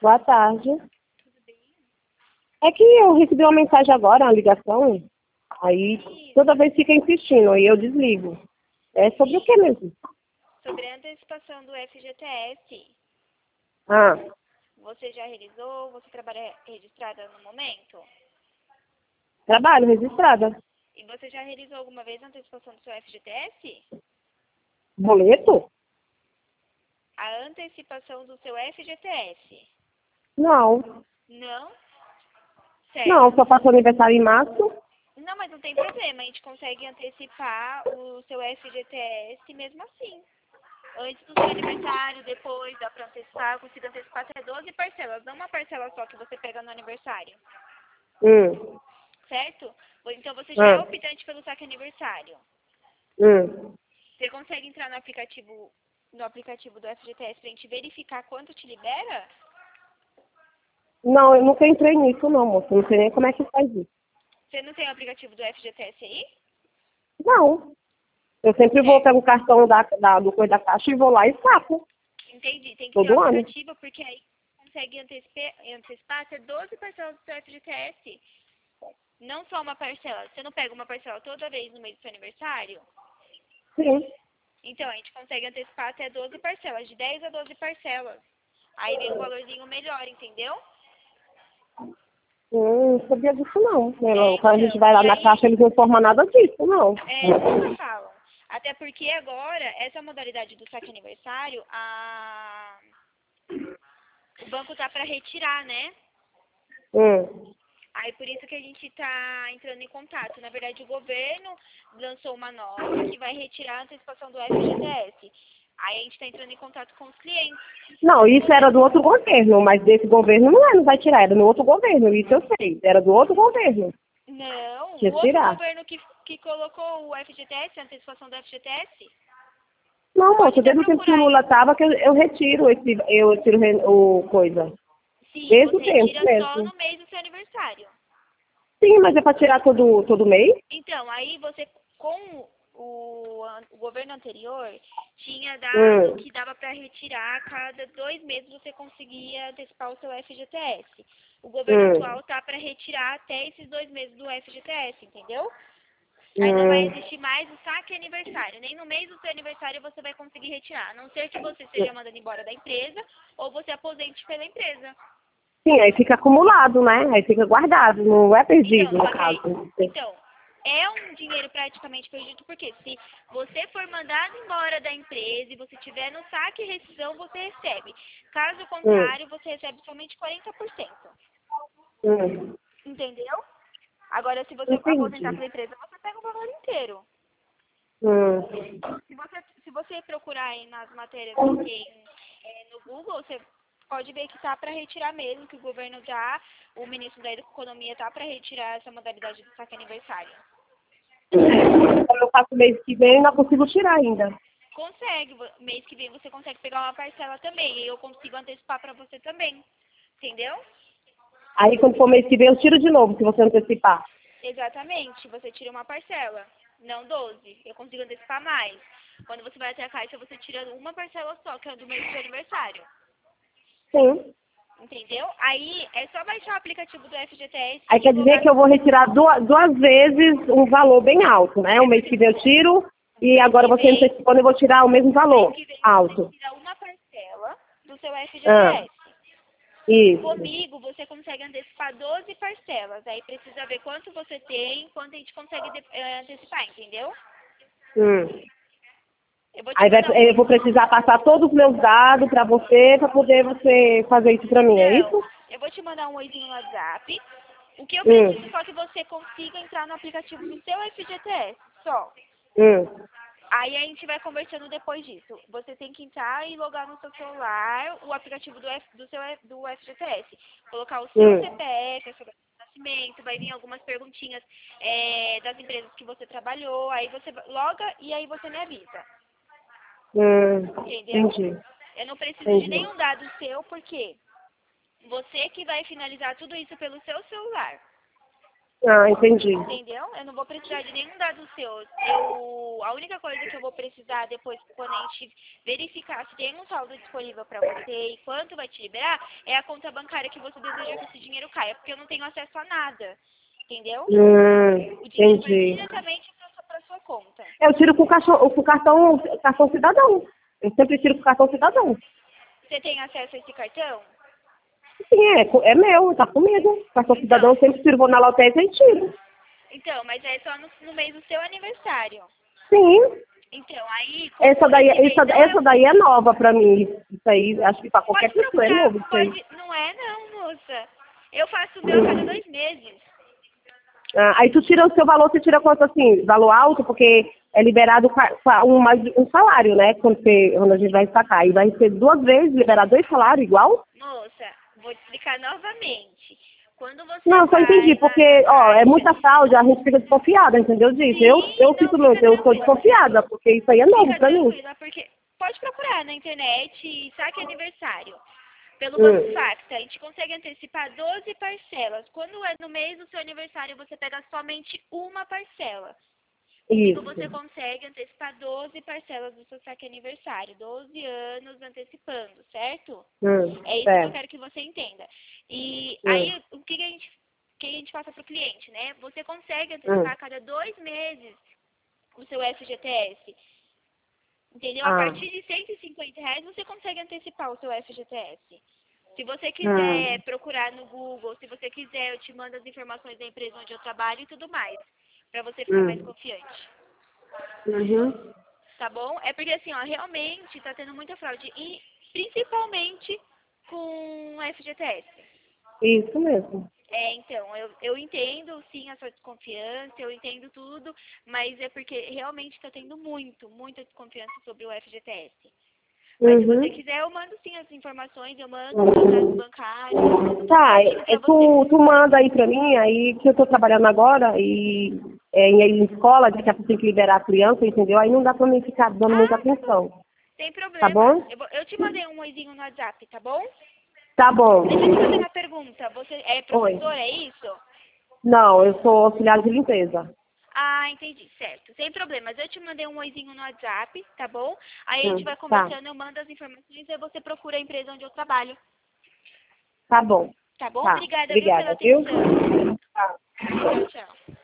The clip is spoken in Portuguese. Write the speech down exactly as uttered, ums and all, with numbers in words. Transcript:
Boa tarde. É que eu recebi uma mensagem agora, uma ligação, aí toda vez fica insistindo, aí eu desligo. É sobre o que mesmo? Sobre a antecipação do F G T S. Ah, Você já realizou? Você trabalha registrada no momento? trabalho registrada. E você já realizou alguma vez a antecipação do seu F G T S? Boleto? A antecipação do seu F G T S? Não. Não? Certo. Não, só faço aniversário em março. Não, mas não tem problema. A gente consegue antecipar o seu F G T S mesmo assim. Antes do seu aniversário, depois dá pra antecipar. Eu consigo antecipar até doze parcelas. Não uma parcela só que você pega no aniversário. Hum. Certo? Então você já é Ah. optante pelo saque aniversário. Hum. Você consegue entrar no aplicativo, no aplicativo do F G T S pra gente verificar quanto te libera? Não, eu nunca entrei nisso não, moça. Não sei nem como é que faz isso. Você não tem o aplicativo do F G T S aí? Não. Eu sempre vou pegar o cartão da, da, do coisa da caixa e vou lá e saco. Entendi. Tem que ter Todo o ano. aplicativo, porque aí consegue antecipar, antecipar até doze parcelas do seu F G T S. Não só uma parcela. Você não pega uma parcela toda vez no mês do seu aniversário? Sim. Então, a gente consegue antecipar até doze parcelas, de dez a doze parcelas. Aí vem um valorzinho melhor, entendeu? Hum, não sabia disso não. É, Eu- Quando a gente então, vai lá e na aí, caixa, eles não informam nada disso, não. é, nunca falam. Até porque agora, essa modalidade do saque aniversário, a... o banco tá para retirar, né? Hum. Aí por isso que a gente tá entrando em contato. Na verdade, o governo lançou uma nota que vai retirar a antecipação do F G T S. Aí a gente tá entrando em contato com os clientes. Não, isso era do outro governo, mas desse governo não é, não vai tirar, era no outro governo, isso eu sei. Era do outro governo. Não, Tinha o que outro tirar. governo que, que colocou o F G T S, a antecipação do F G T S, Não, pode moça, até desde o tempo que o procurar aí. Lula tava, que eu, eu retiro esse, eu tiro re- o coisa. Sim, Desde você o tempo retira só mesmo. no mês do seu aniversário. Sim, mas é pra tirar todo, todo mês? Então, aí você, com o, an- o governo anterior, tinha dado Hum, que dava para retirar a cada dois meses você conseguia antecipar o seu F G T S. O governo hum, atual tá para retirar até esses dois meses do F G T S, entendeu? Aí não vai hum. existir mais o saque aniversário. Nem no mês do seu aniversário você vai conseguir retirar. A não ser que você seja mandado embora da empresa ou você aposente pela empresa. Sim, aí fica acumulado, né? Aí fica guardado, não é Então, perdido, no só que aí, caso. então, é um dinheiro praticamente perdido, porque se você for mandado embora da empresa e você tiver no saque e rescisão, você recebe. Caso Hum, contrário, você recebe somente quarenta por cento. hum. Entendeu? Agora, se você aposentar Entendi. pela empresa, você pega o valor inteiro. Hum. Se você, se você procurar aí nas matérias que tem é, no Google, você pode ver que tá para retirar mesmo, que o governo tá, o ministro da Economia tá para retirar essa modalidade do saque aniversário. Então, eu faço mês que vem e não consigo tirar ainda. Consegue, vo- mês que vem você consegue pegar uma parcela também, e eu consigo antecipar para você também, entendeu? Aí quando for mês que vem eu tiro de novo, se você antecipar. Exatamente, você tira uma parcela, não doze, eu consigo antecipar mais. Quando você vai até a caixa, você tira uma parcela só, que é do mês do seu aniversário. Sim. Entendeu? Aí é só baixar o aplicativo do F G T S Aí e quer dizer colocar que eu vou retirar duas, duas vezes um valor bem alto, né? O é mês porque que vem eu tiro e mês agora que você vem, antecipando eu vou tirar o mesmo mês valor que vem você alto. tira uma parcela do seu Ah, F G T S. isso. Comigo você consegue antecipar doze parcelas. Aí precisa ver quanto você tem, quanto a gente consegue de- eh, antecipar, entendeu? Hum. Eu vou te Aí vai, mandar um eu vou oizinho. precisar passar todos os meus dados para você, para poder você fazer isso para mim, é Não, isso? eu vou te mandar um oizinho no WhatsApp. O que eu Hum, preciso só que você consiga entrar no aplicativo do seu F G T S, só. hum, Aí a gente vai conversando depois disso. Você tem que entrar e logar no seu celular o aplicativo do, F, do seu F- do F G T S. Colocar o seu hum, C P F, a sua data de nascimento, vai vir algumas perguntinhas é, das empresas que você trabalhou. Aí você va- loga e aí você me avisa. hum. Entendeu? Entendi, Eu não preciso de entendi. nenhum dado seu, porque você que vai finalizar tudo isso pelo seu celular. Ah, entendi. Entendeu? Eu não vou precisar de nenhum dado seu. Eu, a única coisa que eu vou precisar depois, quando a gente verificar se tem um saldo disponível para você e quanto vai te liberar, é a conta bancária que você deseja que esse dinheiro caia, porque eu não tenho acesso a nada. Entendeu? Hum, O dinheiro vai entendi. diretamente para sua conta. Eu tiro com o cartão, com o cartão, cartão cidadão. Eu sempre tiro com o cartão cidadão. Você tem acesso a esse cartão? Sim, é, co- é meu, tá comigo. Cartão cidadão, eu Então, sempre tiro, vou na lotérica e tiro. então, mas é só no, no mês do seu aniversário. Sim. Então, aí, como Essa daí, esse mês essa, não é essa o... daí é nova pra mim. Isso aí, acho que pra qualquer Pode pessoa é procurar, novo isso aí. pode... Não é não, moça. Eu faço o meu a cada dois meses. Ah, aí tu tira o seu valor, você tira quanto assim? Valor alto, porque é liberado ca- ca- um, mais um salário, né? Quando, você, quando a gente vai sacar. E vai ser duas vezes, liberar dois salários igual? Moça, vou te explicar novamente. Quando você Não, só entendi, vai na, na porque, ó, é caixa... muita fraude, a gente fica desconfiada, entendeu disso? Eu, Sim, eu não, fico mesmo, fica eu sou tranquila. desconfiada, porque isso aí é novo Fica pra mim. tranquila, porque pode procurar na internet saque aniversário. Pelo Banco Hum, Facta, a gente consegue antecipar doze parcelas. Quando é no mês do seu aniversário, você pega somente uma parcela. Comigo você isso. consegue antecipar doze parcelas do seu saque aniversário. doze anos antecipando, certo? Hum, É isso que eu certo. quero que você entenda. E Hum, aí, o que a gente, o que a gente passa para o cliente, né? Você consegue hum. antecipar a cada dois meses o seu F G T S. Entendeu? A Ah, partir de cento e cinquenta reais você consegue antecipar o seu F G T S. Se você quiser hum, procurar no Google, se você quiser, eu te mando as informações da empresa onde eu trabalho e tudo mais, para você ficar mais hum. confiante. Uhum. Tá bom? É porque assim, ó, realmente tá tendo muita fraude e principalmente com F G T S. Isso mesmo. É, então, eu, eu entendo sim a sua desconfiança, eu entendo tudo, mas é porque realmente está tendo muito, muita desconfiança sobre o F G T S. Mas se você Uhum. quiser, eu mando sim as informações, eu mando os dados bancários, tudo Tá, certinho é, pra você. tu, tu manda aí pra mim, aí que eu tô trabalhando agora e é, em, em escola, daqui a pouco tem que liberar a criança, entendeu? Aí não dá pra mim ficar dando muita Ah, tá bom. atenção, Sem tá problema. bom? Eu, vou- eu te mandei um oizinho no WhatsApp, tá bom? Tá bom. Deixa eu te fazer uma pergunta. Você é Oi. professora, é isso? Não, eu sou auxiliar de limpeza. Ah, entendi, certo. Sem problemas. Eu te mandei um oizinho no WhatsApp, tá bom? Aí a gente Hum, vai tá, conversando, eu mando as informações e você procura a empresa onde eu trabalho. tá bom. Tá bom? Tá, Obrigada, viu, pela obrigada, viu? atenção. Tá. Tchau, tchau.